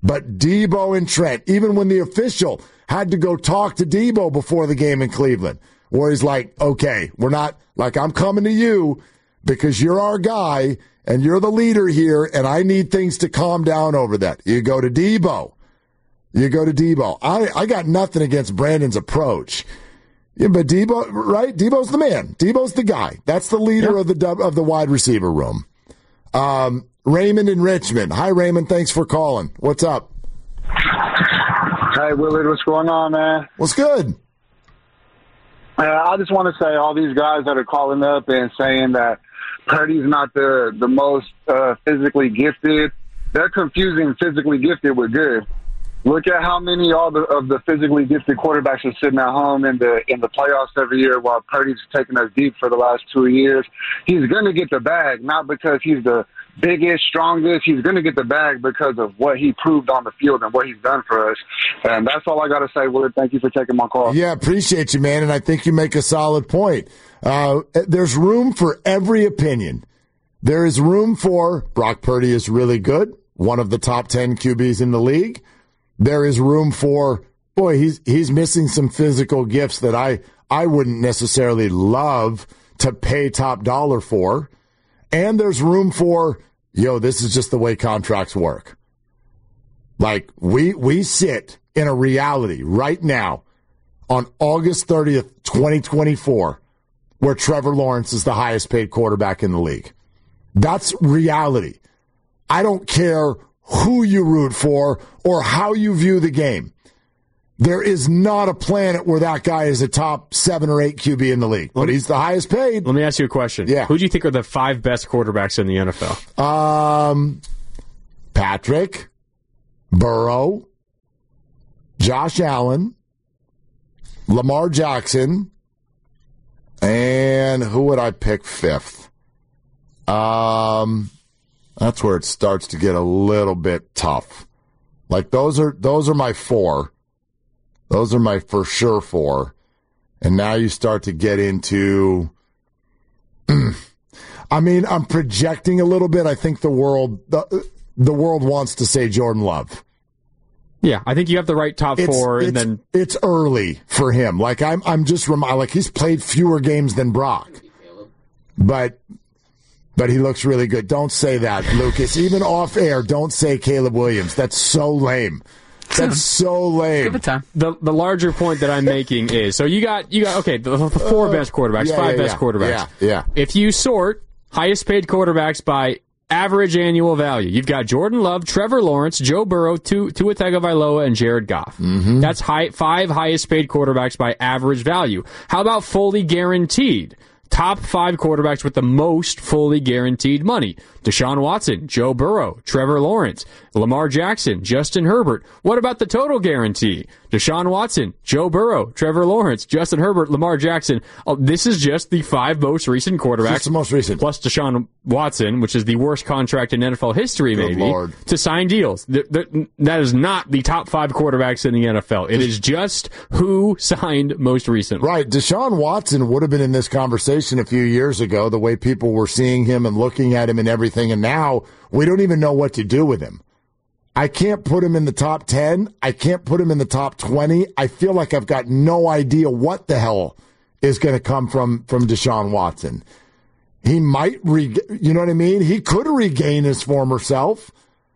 But Debo and Trent, even when the official had to go talk to Debo before the game in Cleveland, where he's like, okay, we're not, like, I'm coming to you because you're our guy and you're the leader here, and I need things to calm down over that. You go to Debo. You go to Debo. I, I got nothing against Brandon's approach. Yeah, but Debo, right? Debo's the man. Debo's the guy. That's the leader yep. of the of the wide receiver room. Um, Raymond in Richmond. Hi, Raymond. Thanks for calling. What's up? Hey, Willard. What's going on, man? What's good? Uh, I just want to say all these guys that are calling up and saying that Purdy's not the, the most uh, physically gifted, they're confusing physically gifted with good. Look at how many all the, of the physically gifted quarterbacks are sitting at home in the in the playoffs every year while Purdy's taking us deep for the last two years. He's going to get the bag, not because he's the biggest, strongest. He's going to get the bag because of what he proved on the field and what he's done for us. And that's all I got to say, Willard. Thank you for taking my call. Yeah, appreciate you, man, and I think you make a solid point. Uh, there's room for every opinion. There is room for Brock Purdy is really good, one of the top ten Q Bs in the league. There is room for, boy, he's he's missing some physical gifts that I, I wouldn't necessarily love to pay top dollar for. And there's room for, yo, this is just the way contracts work. Like, we we sit in a reality right now on August thirtieth, twenty twenty-four, where Trevor Lawrence is the highest paid quarterback in the league. That's reality. I don't care who you root for or how you view the game. There is not a planet where that guy is a top seven or eight Q B in the league, but he's the highest paid. Let me ask you a question. Yeah. Who do you think are the five best quarterbacks in the N F L? Um, Patrick, Burrow, Josh Allen, Lamar Jackson, and who would I pick fifth? Um... That's where it starts to get a little bit tough. Like, those are those are my four. Those are my for sure four. And now you start to get into, I mean, I'm projecting a little bit. I think the world the, the world wants to say Jordan Love. Yeah, I think you have the right top it's, four, and it's, then it's early for him. Like, I'm I'm just remi- like he's played fewer games than Brock, but. But he looks really good. Don't say that, Lucas. Even off air, don't say Caleb Williams. That's so lame. That's so lame. Give it time. The the larger point that I'm making is, so you got you got okay, the, the four uh, best quarterbacks, yeah, five yeah, best yeah. quarterbacks. Yeah, yeah. If you sort highest paid quarterbacks by average annual value, you've got Jordan Love, Trevor Lawrence, Joe Burrow, Tua Tagovailoa, and Jared Goff. Mm-hmm. That's high, five highest paid quarterbacks by average value. How about fully guaranteed? Top five quarterbacks with the most fully guaranteed money. Deshaun Watson, Joe Burrow, Trevor Lawrence, Lamar Jackson, Justin Herbert. What about the total guarantee? Deshaun Watson, Joe Burrow, Trevor Lawrence, Justin Herbert, Lamar Jackson. Oh, this is just the five most recent quarterbacks. Just the most recent. Plus Deshaun Watson, which is the worst contract in N F L history, Good maybe, Lord. to sign deals. Th- th- that is not the top five quarterbacks in the N F L. It is just who signed most recently. Right. Deshaun Watson would have been in this conversation a few years ago, the way people were seeing him and looking at him and everything, and now we don't even know what to do with him. I can't put him in the top ten. I can't put him in the top twenty. I feel like I've got no idea what the hell is going to come from, from Deshaun Watson. He might, re- you know what I mean? He could regain his former self.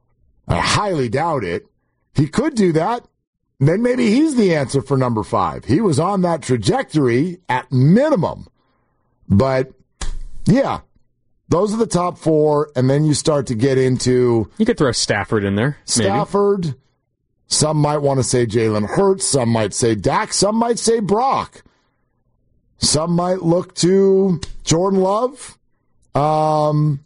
I highly doubt it. He could do that. Then maybe he's the answer for number five. He was on that trajectory at minimum. But, yeah, those are the top four, and then you start to get into... You could throw Stafford in there, maybe. Stafford. Some might want to say Jalen Hurts. Some might say Dak. Some might say Brock. Some might look to Jordan Love. Um,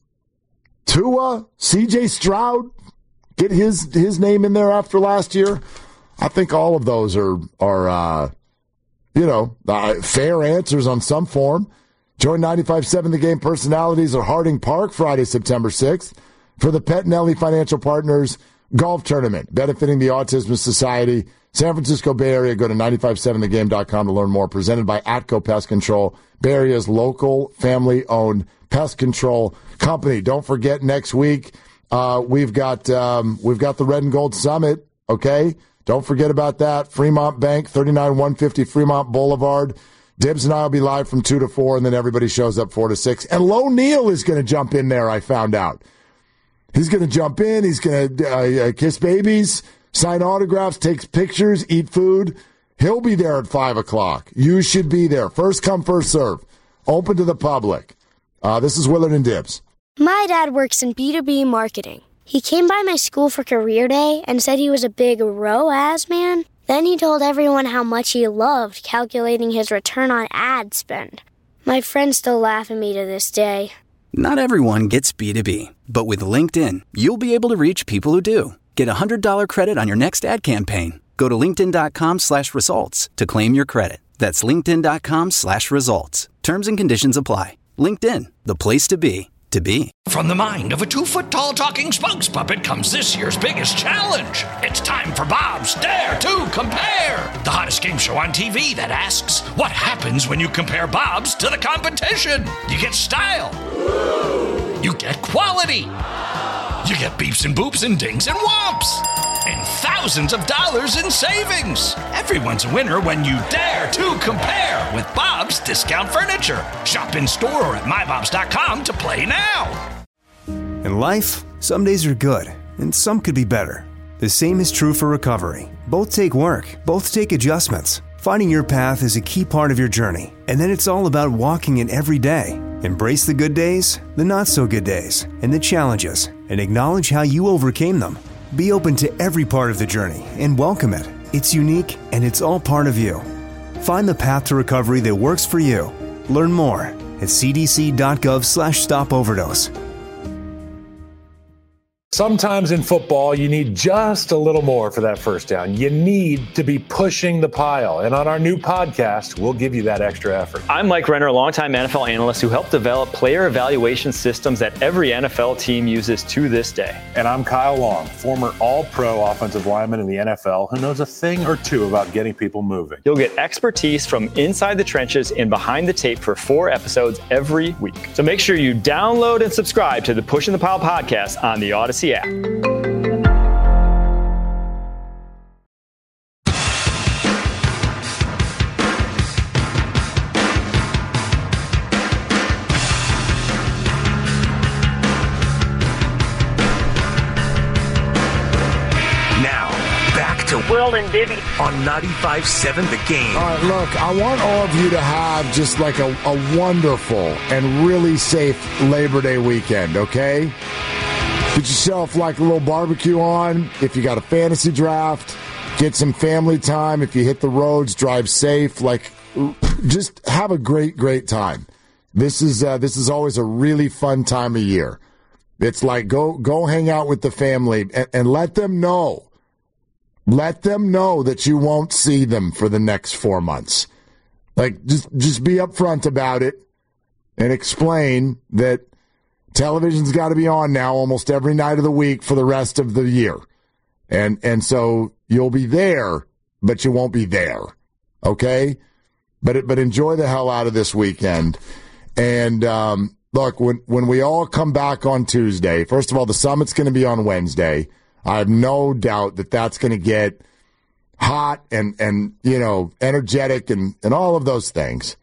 Tua, C J Stroud. Get his his name in there after last year. I think all of those are, are uh, you know, uh, fair answers on some form. Join ninety-five point seven The Game personalities at Harding Park Friday, September sixth for the Pettinelli Financial Partners Golf Tournament, benefiting the Autism Society. San Francisco Bay Area, go to nine five seven the game dot com to learn more. Presented by Atco Pest Control, Bay Area's local family-owned pest control company. Don't forget next week, Uh, we've got um, we've got the Red and Gold Summit, okay? Don't forget about that. Fremont Bank, thirty-nine one fifty Fremont Boulevard. Dibs and I will be live from two to four, and then everybody shows up four to six. And Lo Neal is going to jump in there, I found out. He's going to jump in. He's going to uh, uh, kiss babies, sign autographs, take pictures, eat food. He'll be there at five o'clock. You should be there. First come, first serve. Open to the public. Uh, this is Willard and Dibs. My dad works in B two B marketing. He came by my school for career day and said he was a big R O A S man. Then he told everyone how much he loved calculating his return on ad spend. My friends still laugh at me to this day. Not everyone gets B two B, but with LinkedIn, you'll be able to reach people who do. Get a one hundred dollars credit on your next ad campaign. Go to linkedin.com slash results to claim your credit. That's linkedin.com slash results. Terms and conditions apply. LinkedIn, the place to be, to be. From the mind of a two-foot-tall talking spokes puppet comes this year's biggest challenge. It's time for Bob's Dare to Compare, the hottest game show on T V that asks, what happens when you compare Bob's to the competition? You get style. You get quality. You get beeps and boops and dings and whomps. And thousands of dollars in savings. Everyone's a winner when you dare to compare with Bob's Discount Furniture. Shop in store or at my bobs dot com to play now. In life, some days are good, and some could be better. The same is true for recovery. Both take work, both take adjustments. Finding your path is a key part of your journey, and then it's all about walking it every day. Embrace the good days, the not so good days, and the challenges, and acknowledge how you overcame them. Be open to every part of the journey and welcome it. It's unique and it's all part of you. Find the path to recovery that works for you. Learn more at cdc.gov slash stop overdose. Sometimes in football, you need just a little more for that first down. You need to be pushing the pile. And on our new podcast, we'll give you that extra effort. I'm Mike Renner, a longtime N F L analyst who helped develop player evaluation systems that every N F L team uses to this day. And I'm Kyle Long, former all-pro offensive lineman in the N F L who knows a thing or two about getting people moving. You'll get expertise from inside the trenches and behind the tape for four episodes every week. So make sure you download and subscribe to the Pushing the Pile podcast on the Odyssey app. Will and Dibby on ninety-five point seven The Game. All right, look, I want all of you to have just like a, a wonderful and really safe Labor Day weekend, okay? Get yourself like a little barbecue on. If you got a fantasy draft, get some family time. If you hit the roads, drive safe. Like, just have a great, great time. This is uh, this is always a really fun time of year. It's like go go hang out with the family and, and let them know. Let them know that you won't see them for the next four months. Like, just just be upfront about it and explain that television's got to be on now almost every night of the week for the rest of the year. And and so you'll be there, but you won't be there. Okay? But it, but enjoy the hell out of this weekend. And um, look, when, when we all come back on Tuesday, first of all, the summit's going to be on Wednesday. I have no doubt that that's going to get hot and, and you know, energetic and, and all of those things.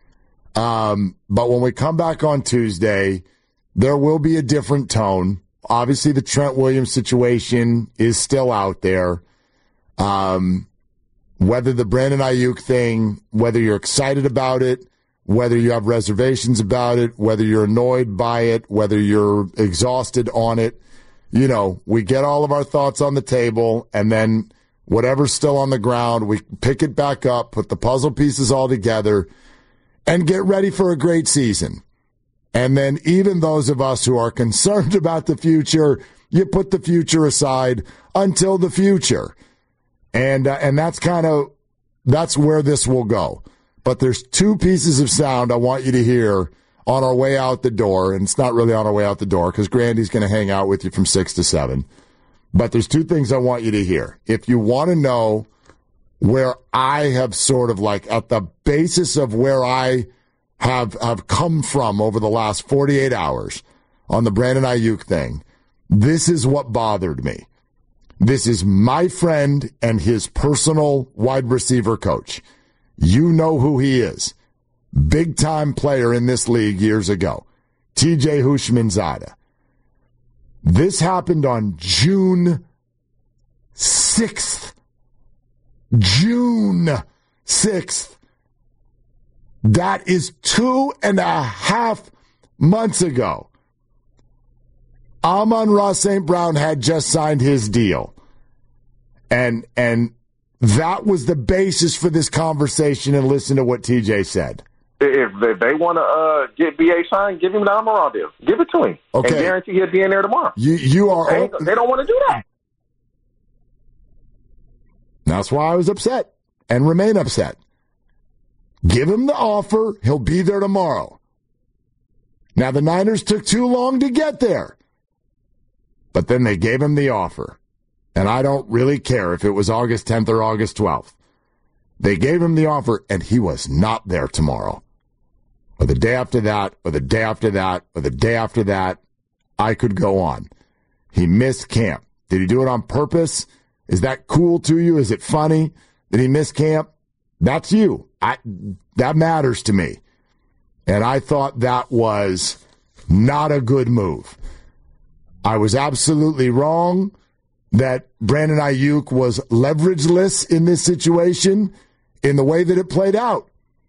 Um, but when we come back on Tuesday, there will be a different tone. Obviously, the Trent Williams situation is still out there. Um, whether the Brandon Ayuk thing, whether you're excited about it, whether you have reservations about it, whether you're annoyed by it, whether you're exhausted on it, you know, we get all of our thoughts on the table, and then whatever's still on the ground, we pick it back up, put the puzzle pieces all together, and get ready for a great season. And then even those of us who are concerned about the future, you put the future aside until the future. And uh, and that's kind of, that's where this will go. But there's two pieces of sound I want you to hear on our way out the door, and it's not really on our way out the door because Grandy's going to hang out with you from six to seven. But there's two things I want you to hear. If you want to know where I have sort of like at the basis of where I have have come from over the last forty-eight hours on the Brandon Ayuk thing, This is what bothered me. This is my friend and his personal wide receiver coach. You know who he is. Big-time player in this league years ago. T J Houshmandzadeh. This happened on June sixth. June sixth. That is two and a half months ago. Amon-Ra Saint Brown had just signed his deal. And and that was the basis for this conversation, and listen to what T J said. If they want to uh, get B A signed, give him the Amon-Ra deal. Give it to him. Okay. And guarantee he'll be in there tomorrow. You you are They, they don't want to do that. That's why I was upset and remain upset. Give him the offer. He'll be there tomorrow. Now, the Niners took too long to get there. But then they gave him the offer. And I don't really care if it was August tenth or August twelfth. They gave him the offer, and he was not there tomorrow. Or the day after that, or the day after that, or the day after that. I could go on. He missed camp. Did he do it on purpose? Is that cool to you? Is it funny that he missed camp? That's you. I, that matters to me. And I thought that was not a good move. I was absolutely wrong that Brandon Ayuk was leverageless in this situation in the way that it played out.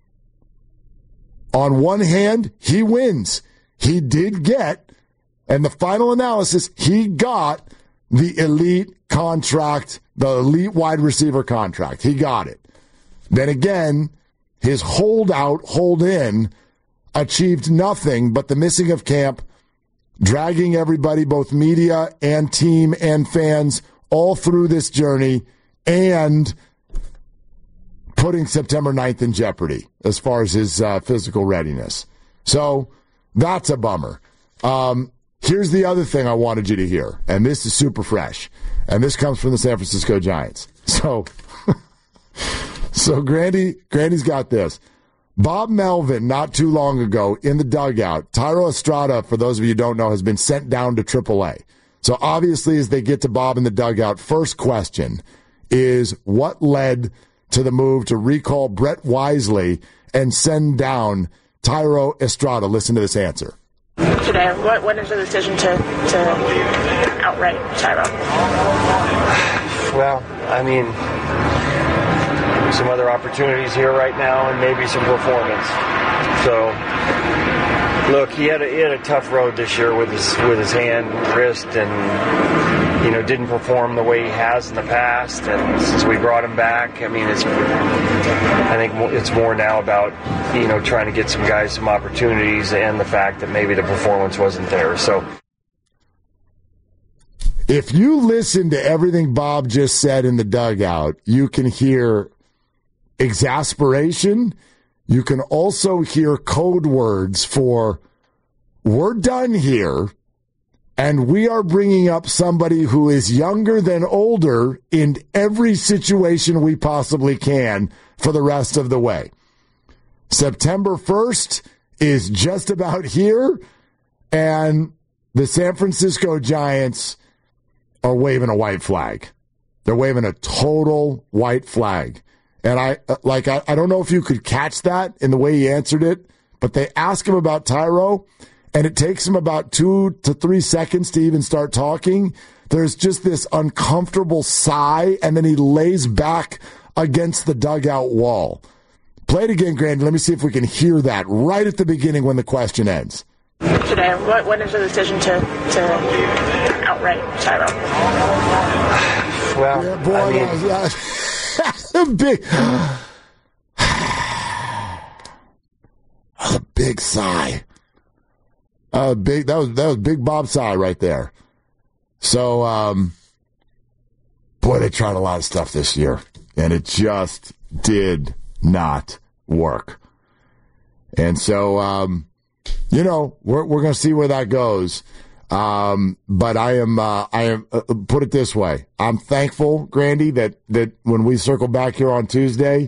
On one hand, he wins. He did get, and the final analysis, he got the elite contract, the elite wide receiver contract. He got it. Then again, his holdout, hold in, achieved nothing but the missing of camp, dragging everybody, both media and team and fans, all through this journey, and putting September ninth in jeopardy as far as his uh, physical readiness. So that's a bummer. Um, here's the other thing I wanted you to hear, and this is super fresh, and this comes from the San Francisco Giants. So, so Grandy, Grandy's got this. Bob Melvin, not too long ago, in the dugout, Thairo Estrada, for those of you who don't know, has been sent down to triple A. So obviously, as they get to Bob in the dugout, first question is what led to the move to recall Brett Wisely and send down Thairo Estrada? Listen to this answer. Today, what what is the decision to, to outright Thairo? Well, I mean, some other opportunities here right now and maybe some performance. So, look, he had a, he had a tough road this year with his with his hand, wrist, and you know didn't perform the way he has in the past. And since we brought him back, I mean, it's I think it's more now about you know trying to get some guys some opportunities and the fact that maybe the performance wasn't there. So. If you listen to everything Bob just said in the dugout, you can hear exasperation. You can also hear code words for we're done here, and we are bringing up somebody who is younger than older in every situation we possibly can for the rest of the way. September first is just about here, and the San Francisco Giants are waving a white flag. They're waving a total white flag. And I like I, I don't know if you could catch that in the way he answered it, but they ask him about Thairo, and it takes him about two to three seconds to even start talking. There's just this uncomfortable sigh, and then he lays back against the dugout wall. Play it again, Grandy. Let me see if we can hear that right at the beginning when the question ends. Today, what what is the decision to, to outright Thairo? Well, yeah, boy, I mean, that was, that was a big, that was a big sigh. Uh, big that was that was big Bob sigh right there. So, um, boy, they tried a lot of stuff this year, and it just did not work. And so, um. You know, we're we're going to see where that goes. Um, but I am, uh, I am, uh, put it this way. I'm thankful, Grandy, that, that when we circle back here on Tuesday,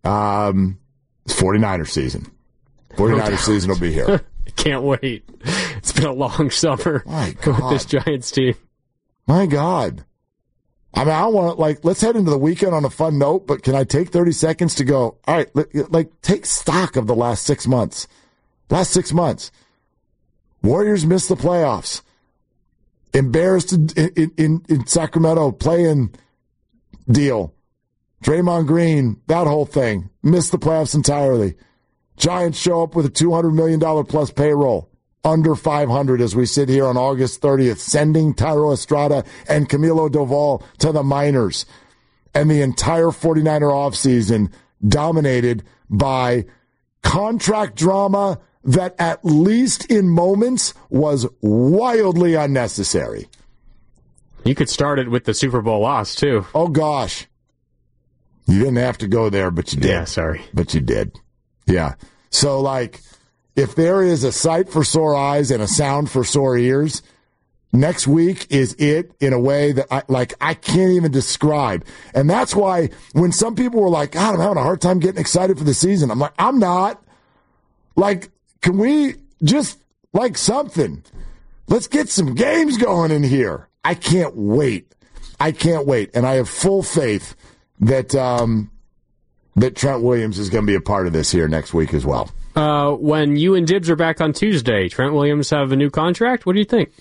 um, it's 49er season. 49er season will be here. Can't wait. It's been a long summer with this Giants team. My God. I mean, I want like, let's head into the weekend on a fun note, but can I take thirty seconds to go, all right, like, take stock of the last six months. Last six months. Warriors missed the playoffs. Embarrassed in, in, in, in Sacramento, playing deal. Draymond Green, that whole thing. Missed the playoffs entirely. Giants show up with a two hundred million dollars plus payroll. Under five hundred as we sit here on August thirtieth, sending Tyro Estrada and Camilo Doval to the minors. And the entire 49er offseason dominated by contract drama that, at least in moments, was wildly unnecessary. You could start it with the Super Bowl loss, too. Oh, gosh. You didn't have to go there, but you did. Yeah, sorry. But you did. Yeah. So, like, if there is a sight for sore eyes and a sound for sore ears, next week is it in a way that I, like, I can't even describe. And that's why when some people were like, God, I'm having a hard time getting excited for the season, I'm like, I'm not. Like, can we just, like, something? Let's get some games going in here. I can't wait. I can't wait. And I have full faith that um, that Trent Williams is going to be a part of this here next week as well. Uh, when you and Dibbs are back on Tuesday, Trent Williams have a new contract? What do you think?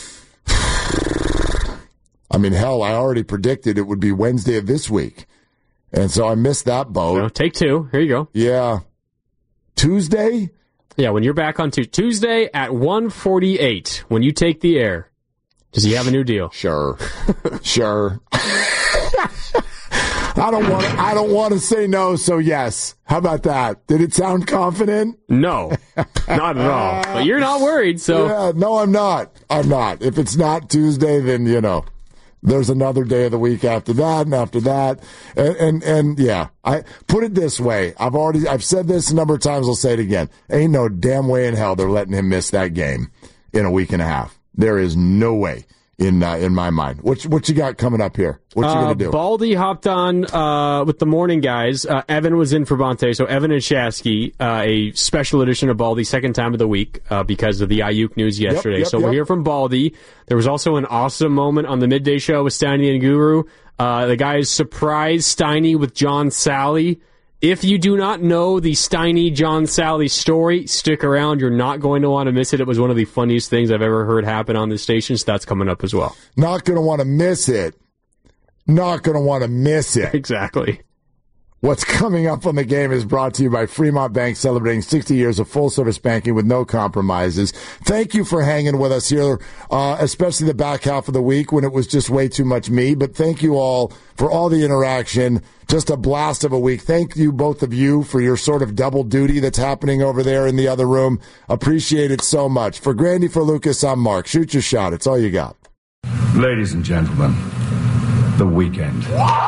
I mean, hell, I already predicted it would be Wednesday of this week. And so I missed that boat. So take two. Here you go. Yeah. Tuesday? Yeah, when you're back on t- Tuesday at one forty-eight, when you take the air, does he have a new deal? Sure. Sure. I don't want to, I don't want to say no, so yes. How about that? Did it sound confident? No, not at all. But you're not worried, so. Yeah, no, I'm not. I'm not. If it's not Tuesday, then, you know, there's another day of the week after that and after that. And, and, and yeah, I put it this way. I've already, I've said this a number of times. I'll say it again. Ain't no damn way in hell they're letting him miss that game in a week and a half. There is no way. In uh, in my mind. What, what you got coming up here? What you uh, going to do? Baldy hopped on uh, with the morning guys. Uh, Evan was in for Bonte, so Evan and Shasky, uh, a special edition of Baldy, second time of the week uh, because of the Ayuk news yesterday. Yep, yep, so yep. We'll hear from Baldy. There was also an awesome moment on the midday show with Steiny and Guru. Uh, the guys surprised Steiny with John Sally. If you do not know the Steiny John Sally story, stick around. You're not going to want to miss it. It was one of the funniest things I've ever heard happen on this station, so that's coming up as well. Not going to want to miss it. Not going to want to miss it. Exactly. What's coming up on the game is brought to you by Fremont Bank, celebrating sixty years of full-service banking with no compromises. Thank you for hanging with us here, uh, especially the back half of the week when it was just way too much me. But thank you all for all the interaction. Just a blast of a week. Thank you, both of you, for your sort of double duty that's happening over there in the other room. Appreciate it so much. For Grandy, for Lucas, I'm Mark. Shoot your shot. It's all you got. Ladies and gentlemen, the weekend.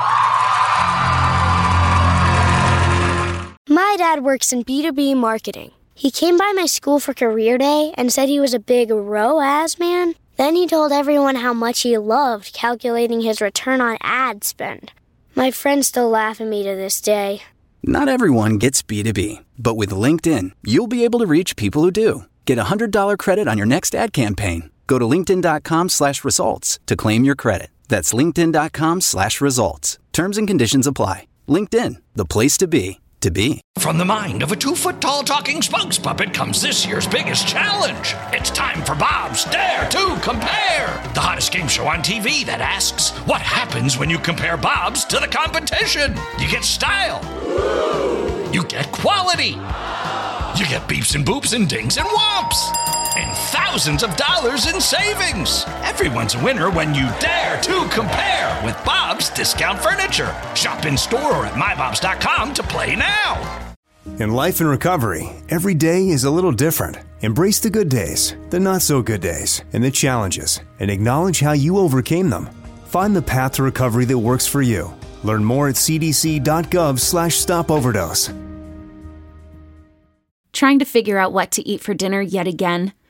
My dad works in B two B marketing. He came by my school for career day and said he was a big R O A S man. Then he told everyone how much he loved calculating his return on ad spend. My friends still laugh at me to this day. Not everyone gets B two B, but with LinkedIn, you'll be able to reach people who do. Get a one hundred dollars credit on your next ad campaign. Go to linkedin.com slash results to claim your credit. That's linkedin.com slash results. Terms and conditions apply. LinkedIn, the place to be. To be. From the mind of a two-foot-tall talking spokes puppet comes this year's biggest challenge. It's time for Bob's Dare to Compare, the hottest game show on T V that asks, what happens when you compare Bob's to the competition? You get style. You get quality. You get beeps and boops and dings and whomps. And thousands of dollars in savings. Everyone's a winner when you dare to compare with Bob's Discount Furniture. Shop in store or at my bobs dot com to play now. In life and recovery, every day is a little different. Embrace the good days, the not so good days, and the challenges, and acknowledge how you overcame them. Find the path to recovery that works for you. Learn more at c d c dot gov slash stop overdose. Trying to figure out what to eat for dinner yet again?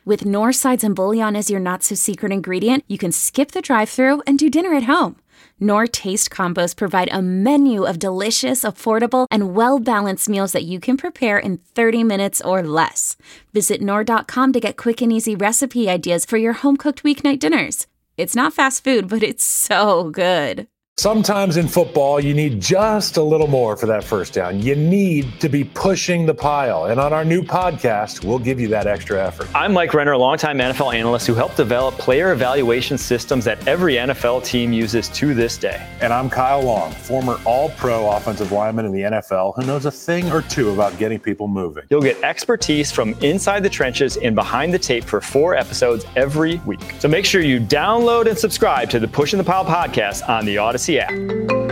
With Knorr sides and bouillon as your not-so-secret ingredient, you can skip the drive-thru and do dinner at home. Knorr Taste Combos provide a menu of delicious, affordable, and well-balanced meals that you can prepare in thirty minutes or less. Visit Knorr dot com to get quick and easy recipe ideas for your home-cooked weeknight dinners. It's not fast food, but it's so good. Sometimes in football, you need just a little more for that first down. You need to be pushing the pile. And on our new podcast, we'll give you that extra effort. I'm Mike Renner, a longtime N F L analyst who helped develop player evaluation systems that every N F L team uses to this day. And I'm Kyle Long, former all-pro offensive lineman in the N F L who knows a thing or two about getting people moving. You'll get expertise from inside the trenches and behind the tape for four episodes every week. So make sure you download and subscribe to the Pushing the Pile podcast on the Odyssey app.